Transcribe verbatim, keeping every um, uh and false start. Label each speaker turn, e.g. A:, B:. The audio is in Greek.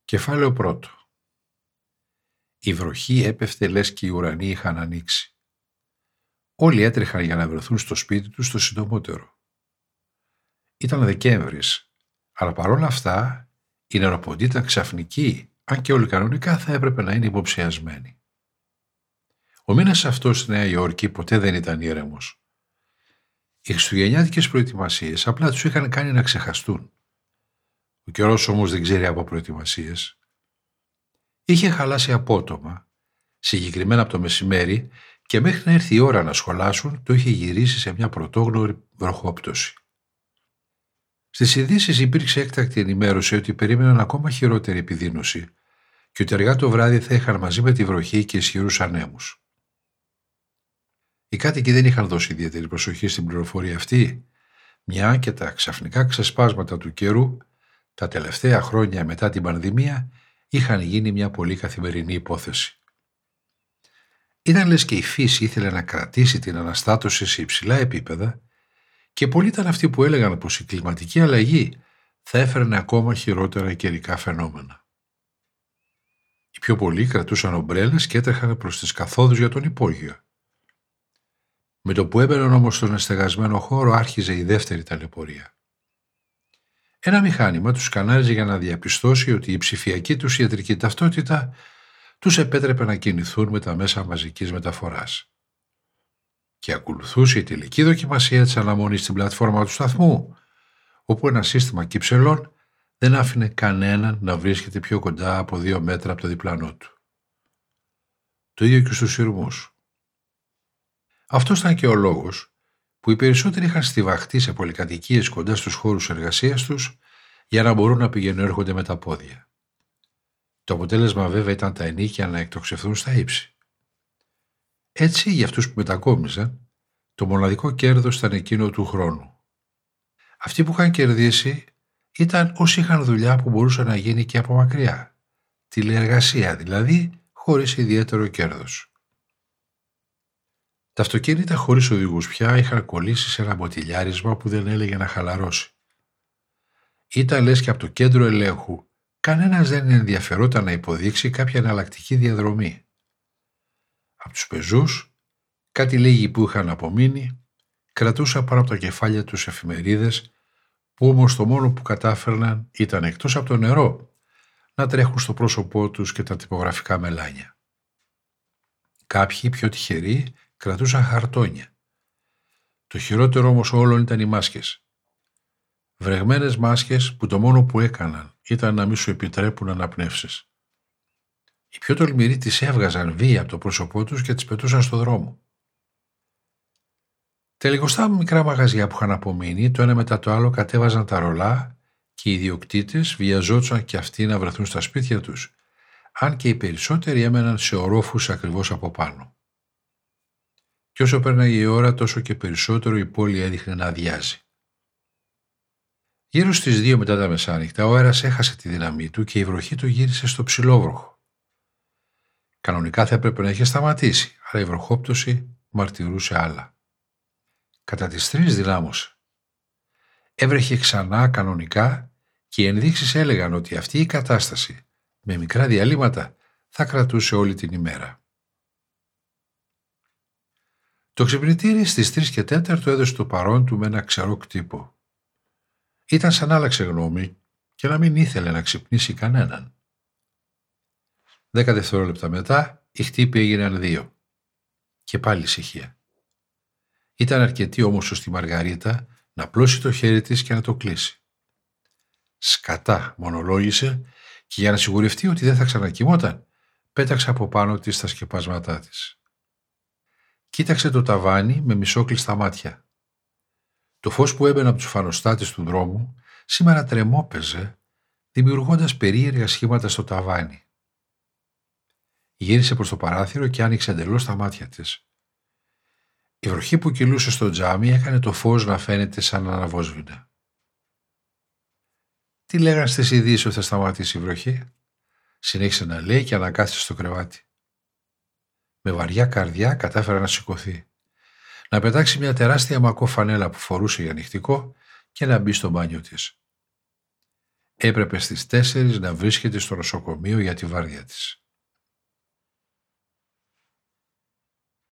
A: Κεφάλαιο πρώτο. Η βροχή έπεφτε λες και οι ουρανοί είχαν ανοίξει. Όλοι έτρεχαν για να βρεθούν στο σπίτι τους το συντομότερο. Ήταν Δεκέμβρης, αλλά παρόλα αυτά η νεροποντή ήταν ξαφνική, αν και όλοι κανονικά θα έπρεπε να είναι υποψιασμένοι. Ο μήνας αυτός στη Νέα Υόρκη ποτέ δεν ήταν ήρεμος. Οι χριστουγεννιάτικες προετοιμασίες απλά τους είχαν κάνει να ξεχαστούν. Ο καιρός όμως δεν ξέρει από προετοιμασίες. Είχε χαλάσει απότομα, συγκεκριμένα από το μεσημέρι, και μέχρι να έρθει η ώρα να σχολάσουν το είχε γυρίσει σε μια πρωτόγνωρη βροχόπτωση. Στις ειδήσεις υπήρξε έκτακτη ενημέρωση ότι περίμεναν ακόμα χειρότερη επιδείνωση και ότι αργά το βράδυ θα είχαν μαζί με τη βροχή και ισχυρούς ανέμους. Οι κάτοικοι δεν είχαν δώσει ιδιαίτερη προσοχή στην πληροφορία αυτή, μια και τα ξαφνικά ξεσπάσματα του καιρού τα τελευταία χρόνια μετά την πανδημία είχαν γίνει μια πολύ καθημερινή υπόθεση. Ήταν λες και η φύση ήθελε να κρατήσει την αναστάτωση σε υψηλά επίπεδα και πολλοί ήταν αυτοί που έλεγαν πως η κλιματική αλλαγή θα έφερνε ακόμα χειρότερα καιρικά φαινόμενα. Οι πιο πολλοί κρατούσαν ομπρέλες και έτρεχαν προς τις καθόδους για τον υπόγειο. Με το που έμπαιναν όμως στον εστεγασμένο χώρο άρχιζε η δεύτερη ταλαιπωρία. Ένα μηχάνημα τους σκανάριζε για να διαπιστώσει ότι η ψηφιακή τους ιατρική ταυτότητα τους επέτρεπε να κινηθούν με τα μέσα μαζικής μεταφοράς. Και ακολουθούσε η τελική δοκιμασία της αναμονής στην πλατφόρμα του σταθμού, όπου ένα σύστημα κύψελων δεν άφηνε κανέναν να βρίσκεται πιο κοντά από δύο μέτρα από το διπλανό του. Το ίδιο και στους σειρμούς. Αυτός ήταν και ο λόγος που οι περισσότεροι είχαν στιβαχτεί σε πολυκατοικίες κοντά στους χώρους εργασίας τους για να μπορούν να πηγαίνουν έρχονται με τα πόδια. Το αποτέλεσμα βέβαια ήταν τα ενοίκια να εκτοξευθούν στα ύψη. Έτσι, για αυτούς που μετακόμιζαν, το μοναδικό κέρδος ήταν εκείνο του χρόνου. Αυτοί που είχαν κερδίσει ήταν όσοι είχαν δουλειά που μπορούσε να γίνει και από μακριά. Τηλεεργασία δηλαδή, χωρίς ιδιαίτερο κέρδος. Τα αυτοκίνητα χωρίς οδηγούς πια είχαν κολλήσει σε ένα μποτιλιάρισμα που δεν έλεγε να χαλαρώσει. Ήταν λες και από το κέντρο ελέγχου κανένας δεν ενδιαφερόταν να υποδείξει κάποια εναλλακτική διαδρομή. Από τους πεζούς, κάτι λίγοι που είχαν απομείνει, κρατούσαν πάνω από τα κεφάλια τους εφημερίδες, που όμως το μόνο που κατάφερναν ήταν, εκτός από το νερό, να τρέχουν στο πρόσωπό τους και τα τυπογραφικά μελάνια. Κάποιοι πιο τυχεροί κρατούσαν χαρτόνια. Το χειρότερο όμως όλων ήταν οι μάσκες. Βρεγμένες μάσκες που το μόνο που έκαναν ήταν να μην σου επιτρέπουν να αναπνεύσεις. Οι πιο τολμηροί τις έβγαζαν βία από το πρόσωπό τους και τις πετούσαν στο δρόμο. Τα λιγοστά μικρά μαγαζιά που είχαν απομείνει, το ένα μετά το άλλο κατέβαζαν τα ρολά και οι ιδιοκτήτες βιαζόντουσαν και αυτοί να βρεθούν στα σπίτια τους, αν και οι περισσότεροι έμεναν σε ορόφους ακριβώς από πάνω. Και όσο πέρναγε η ώρα, τόσο και περισσότερο η πόλη έδειχνε να αδειάζει. Γύρω στις δύο μετά τα μεσάνυχτα, ο αέρας έχασε τη δύναμή του και η βροχή του γύρισε στο ψηλόβροχο. Κανονικά θα έπρεπε να είχε σταματήσει, αλλά η βροχόπτωση μαρτυρούσε άλλα. Κατά τις τρεις δυνάμωσε. Έβρεχε ξανά κανονικά και οι ενδείξεις έλεγαν ότι αυτή η κατάσταση, με μικρά διαλύματα, θα κρατούσε όλη την ημέρα. Το ξυπνητήρι στις τρεις και τέταρτο έδωσε το παρόν του με ένα ξερό κτύπο. Ήταν σαν άλλαξε γνώμη και να μην ήθελε να ξυπνήσει κανέναν. Δέκα δευτερόλεπτα μετά, οι χτύποι έγιναν δύο. Και πάλι ησυχία. Ήταν αρκετή όμως ώστε η Μαργαρίτα να πλώσει το χέρι της και να το κλείσει. Σκατά, μονολόγησε, και για να σιγουρευτεί ότι δεν θα ξανακοιμόταν, πέταξε από πάνω της τα σκεπάσματά της. Κοίταξε το ταβάνι με μισόκλειστα μάτια. Το φως που έμπαινε από τους φανοστάτες του δρόμου σήμερα τρεμόπαιζε, δημιουργώντας περίεργα σχήματα στο ταβάνι. Γύρισε προς το παράθυρο και άνοιξε εντελώς τα μάτια της. Η βροχή που κυλούσε στο τζάμι έκανε το φως να φαίνεται σαν να αναβόσβηνε. Τι λέγαν στις ειδήσεις ότι θα σταματήσει η βροχή? Συνέχισε να λέει και ανακάθισε στο κρεβάτι. Με βαριά καρδιά κατάφερε να σηκωθεί, να πετάξει μια τεράστια μακό φανέλα που φορούσε για νυχτικό και να μπει στο μπάνιο της. έπρεπε στις τέσσερις να βρίσκεται στο νοσοκομείο για τη βάρδια της.